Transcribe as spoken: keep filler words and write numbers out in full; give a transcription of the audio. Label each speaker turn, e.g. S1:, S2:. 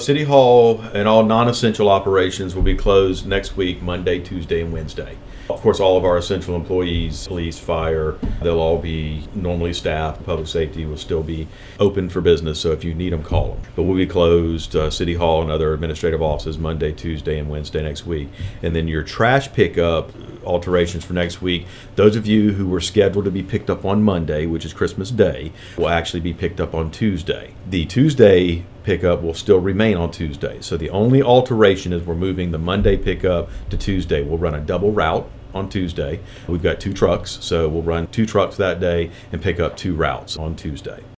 S1: City Hall and all non-essential operations will be closed next week, Monday, Tuesday, and Wednesday. Of course, all of our essential employees, police, fire, they'll all be normally staffed. Public safety will still be open for business, so if you need them, call them. But we'll be closed, uh, City Hall and other administrative offices, Monday, Tuesday, and Wednesday next week. And then your trash pickup alterations for next week, those of you who were scheduled to be picked up on Monday, which is Christmas Day, will actually be picked up on Tuesday. The Tuesday pickup will still remain on Tuesday. So the only alteration is we're moving the Monday pickup to Tuesday. We'll run a double route on Tuesday. We've got two trucks, so we'll run two trucks that day and pick up two routes on Tuesday.